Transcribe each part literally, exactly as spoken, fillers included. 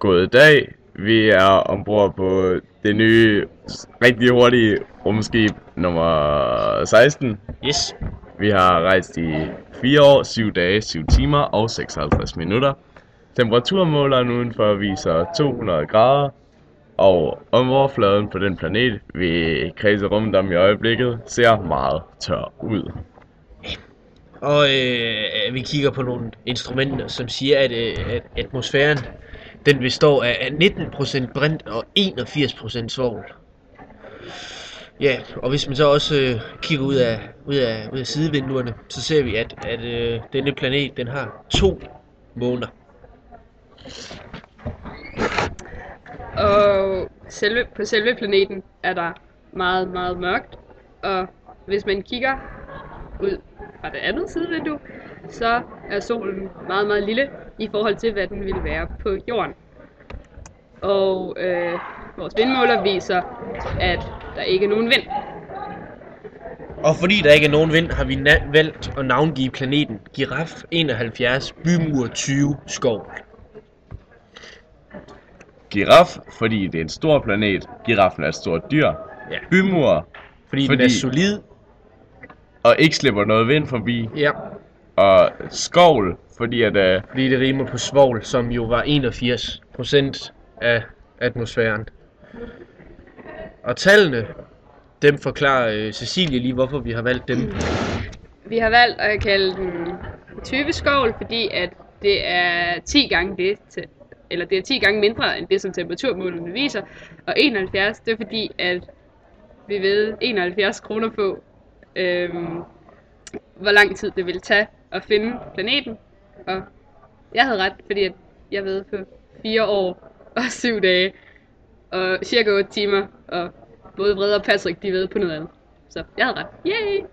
God dag. Vi er ombord på det nye, rigtig hurtige rumskib nummer seksten. Yes. Vi har rejst i fire år, syv dage, syv timer og seksoghalvtreds minutter. Temperaturmåleren udenfor viser to hundrede grader, og overfladen på den planet, vi kredser rundt om i øjeblikket, ser meget tør ud. Og øh, vi kigger på nogle instrumenter, som siger, at, øh, at atmosfæren den består af nitten procent brint og enogfirs procent svovl. Ja, og hvis man så også øh, kigger ud af, ud, af, ud af sidevinduerne, så ser vi, at, at øh, denne planet den har to måner. Og selve, på selve planeten er der meget, meget mørkt. Og hvis man kigger ud fra det andet sidevindue, så er solen meget, meget lille i forhold til, hvad den ville være på jorden. Og øh, vores vindmåler viser, at der ikke er nogen vind. Og fordi der ikke er nogen vind, har vi na- valgt at navngive planeten Giraf enoghalvfjerds Bymur tyve Skov. Giraf, fordi det er en stor planet. Giraffen er et stort dyr. Ja. Bymur, Fordi, fordi den er solid. og ikke slipper noget vind forbi. Ja. Og skovl, fordi at uh, Fordi det rimer på svovl, som jo var enogfirs procent af atmosfæren. Og tallene, dem forklarer øh, Cecilie lige, hvorfor vi har valgt dem. Vi har valgt at kalde den tyve skovl, fordi at det er ti gange det, til, eller det er ti gange mindre end det, som temperaturmålene viser. Og enoghalvfjerds, det er fordi, at vi ved enoghalvfjerds kroner på, øhm, hvor lang tid det ville tage at finde planeten. Og jeg havde ret, fordi at jeg ved på fire år og syv dage og cirka otte timer, og både Brede og Patrick, de ved på noget andet. Så jeg havde ret. Yay!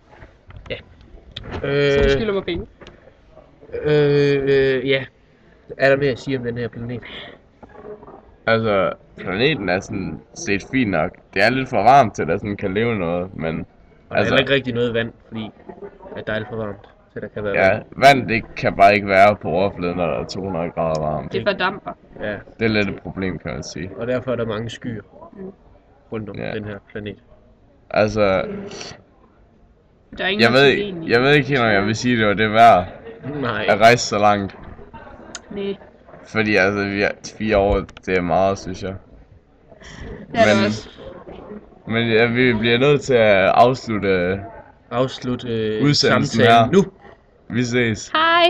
Øh, Så du skylder mig penge. øh, øh, ja. Er der mere at sige om den her planet? altså planeten er sådan set fint nok. Det er lidt for varmt til at der sådan kan leve noget, men Og der er altså heller ikke rigtig noget vand, fordi at der er alt for varmt, så der kan være ja, vand. vand det kan bare ikke være på overfladen, når der er to hundrede grader varmt. Det fordamper. Ja, Det er lidt et problem, kan man sige. og derfor er der mange skyer rundt om Ja. den her planet. Altså, Der er ingen jeg ved, oxygen i. jeg ved ikke helt, om jeg vil sige, at det var det værd Nej, at rejse så langt. Nej. Fordi altså, vi er fire år, det er meget, synes jeg. Det er det Men- også. Men ja, vi bliver nødt til at afslutte. afslut øh, Udsendelsen samtalen her. nu. Vi ses. Hej!